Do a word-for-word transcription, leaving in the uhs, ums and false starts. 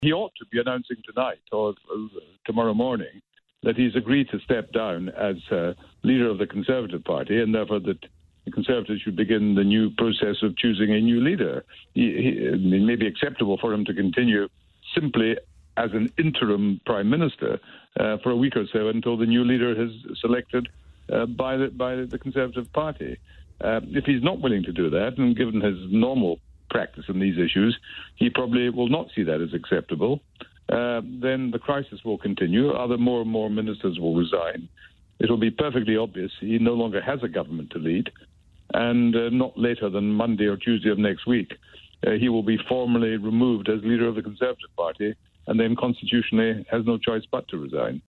he ought to be announcing tonight or uh, tomorrow morning that he's agreed to step down as uh, leader of the Conservative Party, and therefore that the Conservatives should begin the new process of choosing a new leader. He, he, it may be acceptable for him to continue simply as an interim Prime Minister uh, for a week or so until the new leader is selected uh, by, the, by the Conservative Party. Uh, if he's not willing to do that, and given his normal practice in these issues, he probably will not see that as acceptable. Uh, then the crisis will continue. Other more and more ministers will resign. It will be perfectly obvious he no longer has a government to lead, and uh, not later than Monday or Tuesday of next week, uh, he will be formally removed as leader of the Conservative Party, and then constitutionally has no choice but to resign.